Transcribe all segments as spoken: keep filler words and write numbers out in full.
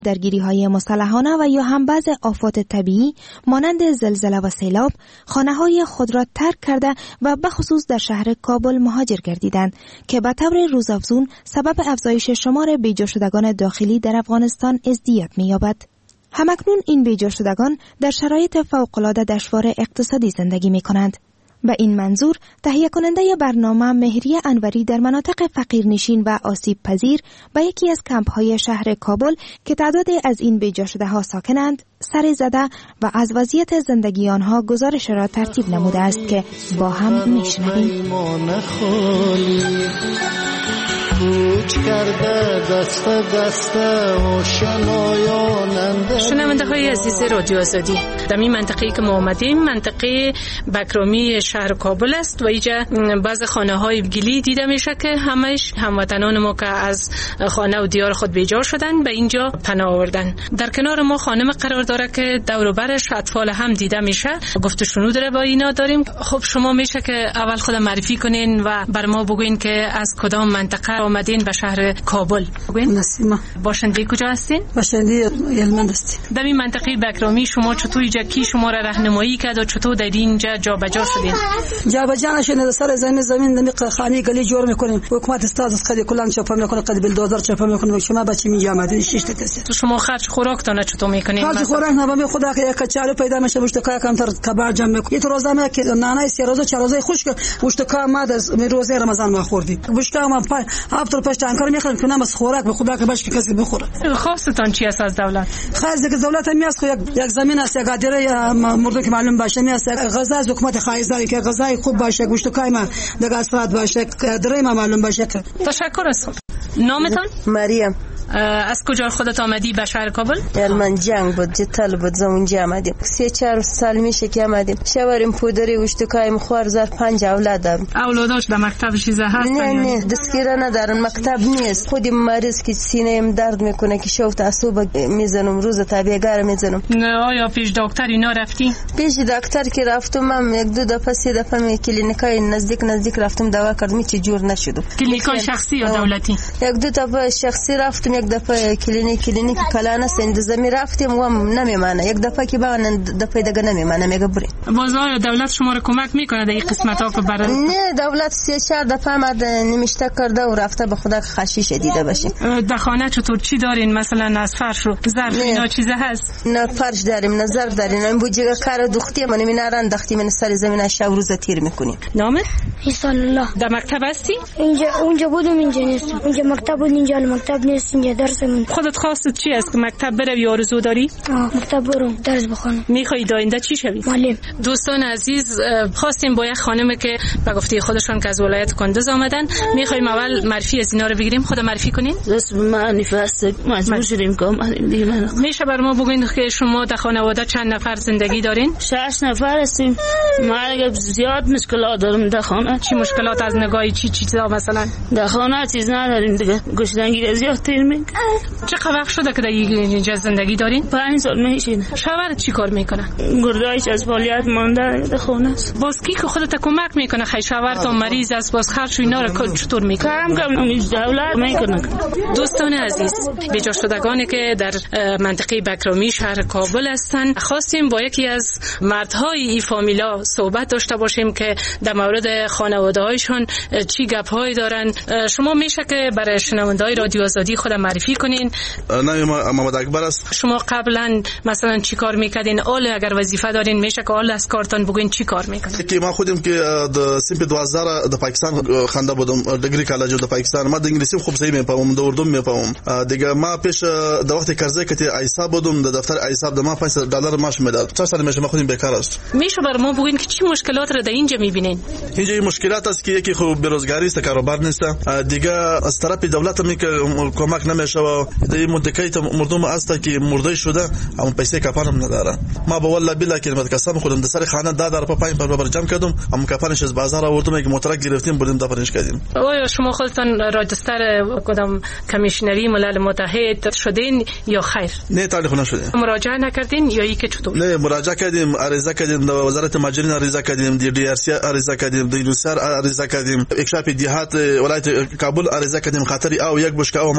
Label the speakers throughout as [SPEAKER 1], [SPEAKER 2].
[SPEAKER 1] درگیری‌های مسلحانه و یا هم بعض آفات طبیعی مانند زلزله و سیلاب خانه‌های خود را ترک کرده و به خصوص در شهر کابل مهاجر گردیدند که به طور روزافزون سبب افزایش شمار بیجا شدگان داخلی در افغانستان ازدیاد می‌یابد. همکنون این بیجا شدگان در شرایط فوق‌العاده دشوار اقتصادی زندگی می‌کنند. به این منظور تهیه کننده برنامه مهریه انوری در مناطق فقیرنشین و آسیب پذیر به یکی از کمپ‌های شهر کابل که تعدادی از این بیجا شده ها ساکنند سر زده و از وضعیت زندگی آنها گزارش را ترتیب نموده است که با هم میشنویم.
[SPEAKER 2] شنونده های عزیز رادیو آزادی، در این منطقه‌ای که ما آمدیم منطقه بکرامی شهر کابل است و اینجا بعض خانه های گلی دیده میشه که همش هموطنان ما که از خانه و دیار خود بیجار شدن به اینجا پناه آوردن. در کنار ما خانم قرار داره که دور و برش اطفال هم دیده میشه، گفت شنود داره با اینا داریم. خب شما میشه که اول خود معرفی کنین و بر ما بگوین که از کدام منطقه آمدین به شهر کابل؟ بگوین.
[SPEAKER 3] نسیمه.
[SPEAKER 2] باشنده کجا هستین؟
[SPEAKER 3] باشنده هلمند هستیم.
[SPEAKER 2] در این منطقه بکرامی شما چطور اینجا کی شما را راهنمایی کرد و چطور در اینجا جابجا شدین؟
[SPEAKER 3] جابجا نشدیم، سر زمین زمین نمی خانه گلی جور میکنیم. حکومت استاد از خدی کلان چاپ میکنه، قد بلدوزر چاپ میکنه. شما بچه می آمدین شش تا کسی.
[SPEAKER 2] تو شما خرج خوراکتون چطور میکنین؟
[SPEAKER 3] خرج خوراک نه به خدا که یک کچالو پیدا میشه مشتکا کم تر کباب جمع میکنه. یه روزه که نانای سه روزه چهار روزه خشک مشتکا ما در روزه رمضان ما خوردیم. مشتکا ما هفت پشت انکار میخوریم که نماز خوراک به خدا که باش که کسی بخوره.
[SPEAKER 2] خواستتون چی است از دولت؟
[SPEAKER 3] خواست که دولت میاد که یک زمین است، یک اداره مردم که معلوم باشه میاد غذا از حکومت خایزاری که غذای خوب باشه، گوشت کایما در اصفاد باشه، اداره ما معلوم باشه.
[SPEAKER 2] تشکر است. نامتون؟
[SPEAKER 4] مریم.
[SPEAKER 2] از کجا خودت آمدی به شهر کابل؟
[SPEAKER 4] من جنگ بود، جتل بود، زمونجا آمدیم. سه چهار سال میشه که آمدیم. شواریم پودری گوشتکایم خوار زار پنج اولاد دارم.
[SPEAKER 2] اولاداش در مکتب چیزا هستن؟
[SPEAKER 4] نه نه دستگیره ندارن، مکتب نیست. خودم مریض که سینه‌ام درد میکنه که شوت تعصب میزنم، روز طبیعی‌گر میزنم.
[SPEAKER 2] نه آیا پیش دکتر اینا رفتی؟
[SPEAKER 4] پیش دکتر که رفتم من یک دو دفعه سه دفعه می کلینیکای نزدیک نزدیک رفتم دوا کردم هیچ جور نشد.
[SPEAKER 2] کلینیکای شخصی یا دولتی؟
[SPEAKER 4] یک دو دفعه شخصی رفتم، یک دفعه کلینیک کلینیک کلانه سندزمی رفتیم و نمیمانه، یک دفعه که با دفعه دیگه نمیمانه میگه بری.
[SPEAKER 2] باز آیا دولت شما رو کمک میکنه در این قسمت ها که برای؟
[SPEAKER 4] نه دولت سه چهار دفعه مد نمیشته کرده و رفته به خدا خشیش دیده باشه.
[SPEAKER 2] در خانه چطور چی دارین؟ مثلا از فرش و ظرف اینا چیزا هست؟
[SPEAKER 4] نه فرش داریم، نه ظرف داریم. این بوجه کار دختیم من مینارن دختیم من سر زمین شب روز تیر میکنیم.
[SPEAKER 2] نامه؟
[SPEAKER 5] عیسی الله.
[SPEAKER 2] در مکتب هستی؟
[SPEAKER 5] اینجا اونجا بودم اینجا نیستم. اینجا مکتب بود، اینجا مکتب نیست، اینجا درس من.
[SPEAKER 2] خودت خواستت چی است که مکتب بروی آرزو داری؟
[SPEAKER 5] آه مکتب برم درس بخونم.
[SPEAKER 2] میخوای آینده چی شوی؟
[SPEAKER 5] معلم.
[SPEAKER 2] دوستان عزیز، خواستیم با یک خانم که به گفته خودشان که از ولایت کندز آمدن، میخوایم اول معرفی از اینا رو بگیریم. خود معرفی کنین.
[SPEAKER 6] اسم من نفاس مجبور شدیم که اومدیم دیگه. من
[SPEAKER 2] میشه بر ما بگین که شما در خانواده چند نفر زندگی دارین؟
[SPEAKER 6] شش نفر هستیم. ما زیاد مشکلات داریم در خانه.
[SPEAKER 2] چی مشکلات از نگاه چی چیزا مثلا؟
[SPEAKER 6] در خانه چیز نداریم دیگه. گشتنگی زیاد تیر میگه.
[SPEAKER 2] چقدر وقت شده که در اینجا زندگی دارین؟
[SPEAKER 6] پنج سال میشه.
[SPEAKER 2] شوهرت چی کار میکنه؟
[SPEAKER 6] گردایش از فعالیت مانده در خانه است.
[SPEAKER 2] باز کی که خودت کمک میکنه؟ خیلی شوهرت مریض است، باز خرج و اینا رو چطور میکنه؟
[SPEAKER 6] کم کم دولت میکنه.
[SPEAKER 2] دوستان عزیز، بیجا شدگانی که در منطقه بکرامی شهر کابل هستند، خواستیم با یکی از مردهای این فامیلا صحبت داشته باشیم که در مورد خانواده‌هایشان چی گپ‌هایی دارن. شما میشه که برای شنونده‌های رادیو آزادی خود معرفی کنین.
[SPEAKER 7] نام محمد اکبر است.
[SPEAKER 2] شما قبلا مثلا چی کار میکردین؟ اول اگر وظیفه دارین میشه که اول از کارتون بگین چی کار میکنین؟
[SPEAKER 7] که ما خودم که د سیمپ دوازده د پاکستان خنده بودم، دیگری کالج د پاکستان. ما د انګلیسي خوب صحیح میفهمم، د اردو میفهمم. دیگه ما پیش د وخت قرضه کتی ایسا بودم، د دفتر ایسا د ما پنج دلار معاش میداد. چهار سال میشه ما خودم بیکار است.
[SPEAKER 2] میشه بر ما بگین که چی مشکلات رو در اینجا میبینین؟
[SPEAKER 7] اینجا این مشکلات است که یکی خوب بیروزگاری است، کاروبار نیست. دیگه از طرف دولت می که کمک نمیشه و د منطقه مردم است که مرده شده اما پیسه کفانم نداره. ما به والله بالله که قسم خودم د سر خانه دادر په پنج پر جمع کردم، اما کفانش از بازار آوردم که موتور گرفتیم بودیم دفنش کردیم.
[SPEAKER 2] آیا شما خودتون راجستر کدام کمیشنری ملل متحد شدین یا خیر؟
[SPEAKER 7] نه تعلیق نشدیم.
[SPEAKER 2] مراجعه نکردین یا اینکه چطور؟
[SPEAKER 7] نه مراجعه کردیم، عریضه کردیم، وزارت ماجرین عریضه کردیم، دی دی ار سی عریضه کردیم، دینوسر عریضه کردیم، اکشاف دیهات ولایت کابل عریضه کردیم. خاطر او یک بشکه او ما در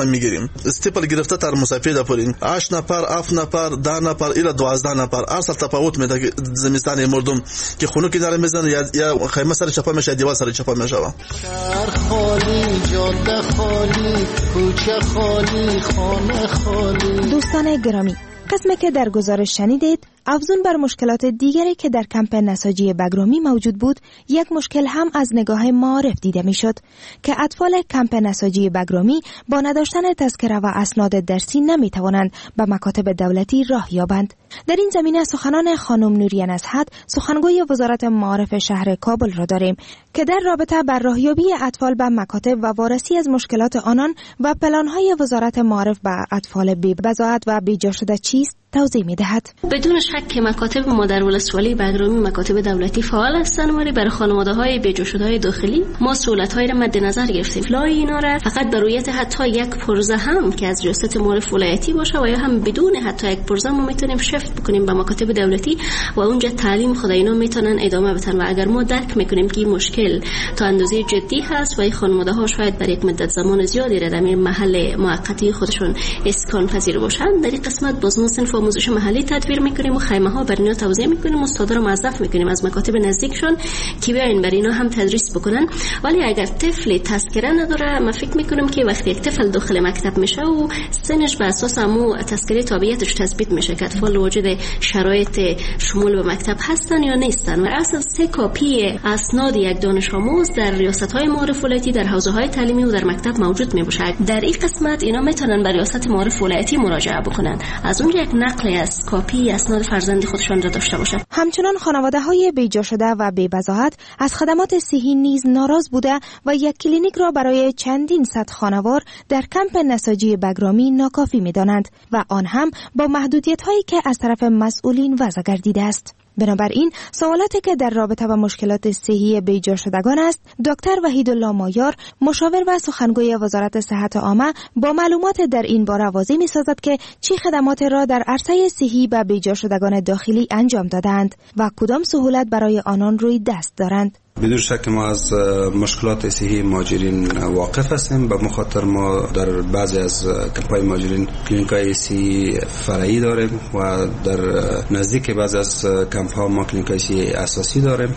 [SPEAKER 7] ما میگیریم. استیپل گرفته تر مسافر دپورین هشت نفر، هفت نفر، ده نفر الی دوازده نفر. اصل تفاوت میده زمستان مردم که خونو که داره میزنه یا یا خیمه سر چپا میشه، دیوار سر چپا میشه.
[SPEAKER 8] شهر خالی، جاده خالی، کوچه خالی، خانه خالی.
[SPEAKER 1] دوستان گرامی، قسمی که در گزارش شنیدید افزون بر مشکلات دیگری که در کمپ نساجی بگرامی موجود بود، یک مشکل هم از نگاه معارف دیده می شد که اطفال کمپ نساجی بگرامی با نداشتن تذکره و اسناد درسی نمی توانند به مکاتب دولتی راه یابند. در این زمینه سخنان خانم نوریه نصحت، سخنگوی وزارت معارف شهر کابل را داریم که در رابطه با راهیابی اطفال به مکاتب و وارسی از مشکلات آنان و پلان‌های وزارت معارف به اطفال بی بضاعت و بی جا شده چیست توضیح می دهد.
[SPEAKER 9] بدون شک مکاتب ما در ولسوالی بگرامی مکاتب دولتی فعال هستند، ولی برای خانواده های بی جا شده های داخلی ما سهولت های را مد نظر گرفتیم. لای اینا را فقط به رویت حتی یک پرزه هم که از ریاست معارف ولایتی باشه و یا هم بدون حتی یک پرزه ما میتونیم شفت بکنیم به مکاتب دولتی و اونجا تعلیم خود اینا میتونن ادامه بدن. و اگر ما درک میکنیم که این مشکل تا اندازه جدی هست و این خانواده ها شاید برای یک مدت زمان زیادی را در محل موقتی خودشون اسکان پذیر باشن، در این قسمت باز ما صنف آموزش محلی تدبیر میکنیم و خیمه ها بر اینا توزیع میکنیم، استادا رو موظف میکنیم از مکاتب نزدیکشون که بیاین بر اینا هم تدریس بکنن. ولی اگر طفل تذکره نداره، ما فکر میکنیم که وقتی یک طفل داخل مکتب میشه و سنش بر اساس همو تذکره تابعیتش تثبیت میشه که اطفال واجد شرایط شمول به مکتب هستن یا نیستن، و اصلا سه کاپی اسناد یک دانش آموز در ریاست های معارف ولایتی در حوزه های تعلیمی و در مکتب موجود میباشه. در این قسمت اینا میتونن به ریاست معارف ولایتی مراجعه بکنن، از اونجا یک نقل از کاپی اسناد فرزند خودشان را داشته باشند.
[SPEAKER 1] همچنان خانواده های بیجا شده و بی بضاعت از خدمات صحی نیز ناراض بوده و یک کلینیک را برای چندین صد خانوار در کمپ نساجی بگرامی ناکافی می‌دانند و آن هم با محدودیت‌هایی که از طرف مسئولین وضع گردیده است. بنابراین سوالاتی که در رابطه با مشکلات صحی بیجا شدگان است، دکتر وحیدالله مایار، مشاور و سخنگوی وزارت صحت عامه، با معلومات در این باره واضح می‌سازد که چه خدمات را در عرصه صحی به بیجا شدگان داخلی انجام دادند و کدام سهولت برای آنان روی دست دارند.
[SPEAKER 10] بدون شک ما از مشکلات صحی مهاجرین واقف هستیم، به مخاطر ما در بعضی از کمپ‌های مهاجرین کلینیک‌های صحی فرعی داریم و در نزدیک بعضی از کمپ‌ها ما کلینیک‌های صحی اساسی داریم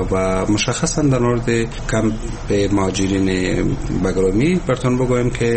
[SPEAKER 10] و مشخصا در مورد کمپ مهاجرین بگرامی براتون بگویم که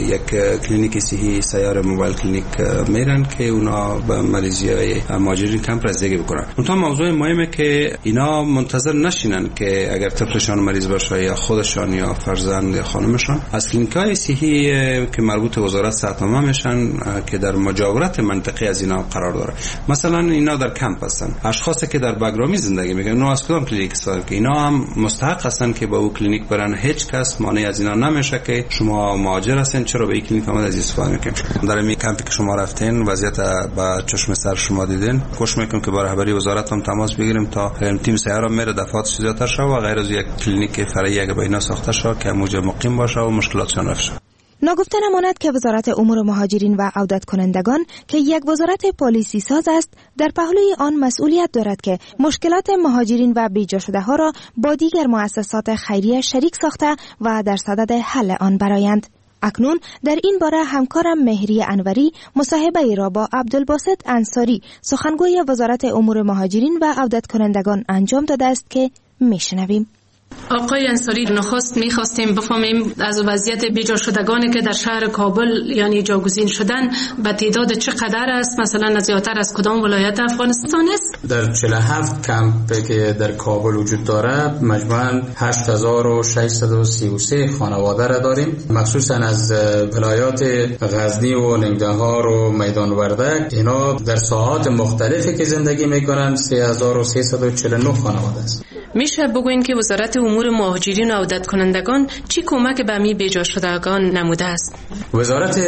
[SPEAKER 10] یک کلینیک صحی سیار موبایل کلینیک میرن که اونا به مریضی‌های مهاجرین کمپ رسیدگی بکنن. اونها موضوع مهمه که اینا منتظر نشینن که اگر طفلشان مریض باشه یا خودشان یا فرزند یا خانمشان از کلینیک‌های صحی که مربوط به وزارت صحت عامه میشن که در مجاورت منطقه از اینا قرار داره. مثلا اینا در کمپ هستن، اشخاصی که در بگرامی زندگی میکنن اونا از کدام کلینیک استفاده که اینا هم مستحق هستن که با او کلینیک برن. هیچ کس مانع از اینا نمیشه که شما مهاجر هستین چرا به این کلینیک آمد از استفاده میکنین. در این کمپی که شما رفتین وضعیت با چشم سر شما دیدین، خوش میکنم که با رهبری وزارت هم تماس بگیریم تا تیم سیارا میره دفعات زیادتر شد و غیر از یک کلینیک فرعی اگه با اینا ساخته شد که موجب مقیم باشه و مشکلاتشان رفت.
[SPEAKER 1] ناگفته نماند که وزارت امور مهاجرین و عودت کنندگان که یک وزارت پالیسی ساز است، در پهلوی آن مسئولیت دارد که مشکلات مهاجرین و بیجا شده ها را با دیگر مؤسسات خیریه شریک ساخته و در صدد حل آن برآیند. اکنون در این باره همکارم مهری انوری مصاحبه ای را با عبدالباسط انصاری، سخنگوی وزارت امور مهاجرین و عودت کنندگان انجام داده است که میشنویم.
[SPEAKER 2] آقای انصاری، نخست میخواستیم بفهمیم از وضعیت بیجا شدگانی که در شهر کابل یعنی جاگزین شدن به تعداد چقدر است، مثلا زیادتر از کدام ولایت افغانستان است؟
[SPEAKER 11] در چهل و هفت کمپ که در کابل وجود داره مجموعاً هشت هزار و ششصد و سی و سه خانواده را داریم، مخصوصا از ولایات غزنی و ننگرهار و میدان وردک. اینا در ساحات مختلفی که زندگی میکنن سه هزار و سیصد و چهل و نه خانواده است.
[SPEAKER 2] میشه بگوین که وزارت امور مهاجرین و عودت کنندگان چی کمک به می بیجا شدگان نموده است؟
[SPEAKER 11] وزارت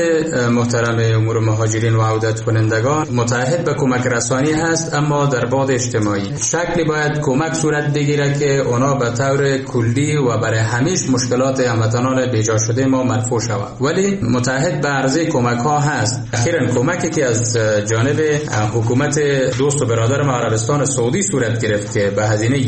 [SPEAKER 11] محترم امور مهاجرین و عودت کنندگان متعهد به کمک رسانی هست، اما در بعد اجتماعی شکلی باید کمک صورت بگیره که اونا به طور کلی و برای همیش مشکلات هموطنان بیجا شده ما مرفوع شود. ولی متعهد به عرضه کمک ها هست. اخیراً کمکی که از جانب حکومت دوست و برادر ما عربستان سعودی صورت گرفت که به هزینه یک میلیون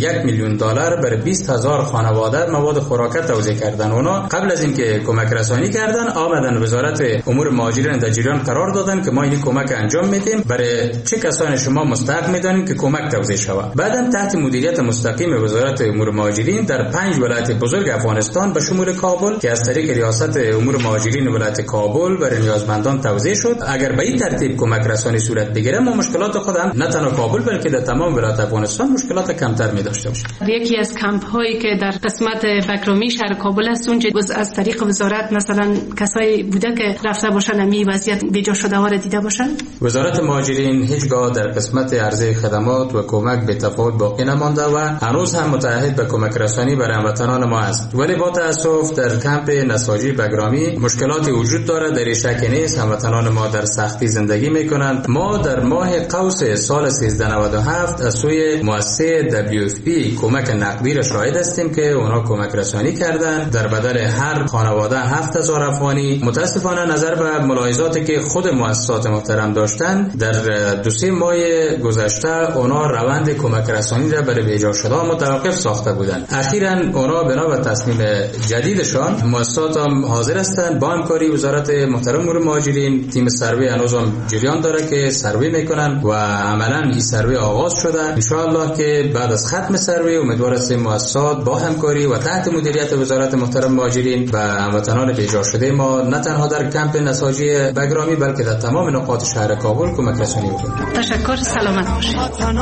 [SPEAKER 11] میلیون دلار برای بیست هزار خانواده مواد خوراکی توزیع کردن. اونا قبل از اینکه کمک رسانی کردن آمدن وزارت امور مهاجرین در جریان قرار دادن که ما این کمک انجام میدیم، برای چه کسانی شما مستحق میدانیم که کمک توزیع شود. بعدم تحت مدیریت مستقیم وزارت امور مهاجرین در پنج ولایت بزرگ افغانستان به شمول کابل که از طریق ریاست امور مهاجرین ولایت کابل برای نیازمندان توزیع شد. اگر به این ترتیب کمک رسانی صورت بگیره ما مشکلات خودم نه تنها کابل بلکه در تمام ولایت افغانستان مشکلات کمتر می داشته باشیم.
[SPEAKER 2] یکی از کمپ هایی که در قسمت بکرامی شهر کابل است اونجا از طریق وزارت مثلا کسایی بوده که رفته باشن امی وضعیت بیجا شده ها را دیده باشن.
[SPEAKER 11] وزارت مهاجرین هیچگاه در قسمت عرضه خدمات و کمک به تفاوت باقی نمانده و هنوز هم متعهد به کمک رسانی برای هموطنان ما است. ولی با تاسف در کمپ نساجی بگرامی مشکلاتی وجود دارد، در شک نیست. هموطنان ما در سختی زندگی میکنند. ما در ماه قوس سال سیزده نود و هفت از سوی مؤسسه دبلیو اف پی کمک نقدی را شاهد هستیم که اونا کمک رسانی کردند در بدل هر خانواده هفت هزار افغانی. متاسفانه نظر به ملاحظاتی که خود مؤسسات محترم داشتند در دو سه ماه گذشته اونا روند کمک رسانی را برای بیجا شده متوقف ساخته بودند. اخیراً اونا بنا به تصمیم جدیدشان مؤسسات هم حاضر هستند با همکاری وزارت محترم امور مهاجرین تیم سروی هنوز هم جریان داره که سروی میکنن و عملاً این سروی آغاز شده. ان شاء الله که بعد از ختم سروی امیدوار هستیم مؤسسات با همکاری و تحت مدیریت وزارت محترم مهاجرین و هموطنان بیجا شده ما نه تنها در کمپ نساجی بگرامی بلکه در تمام نقاط شهر کابل کمک رسانی بکنیم.
[SPEAKER 2] تشکر، سلامت باشید.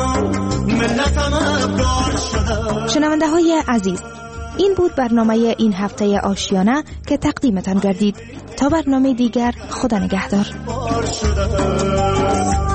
[SPEAKER 1] شنونده های عزیز، این بود برنامه این هفته آشیانه که تقدیمتان گردید. تا برنامه دیگر، خدا نگهدار.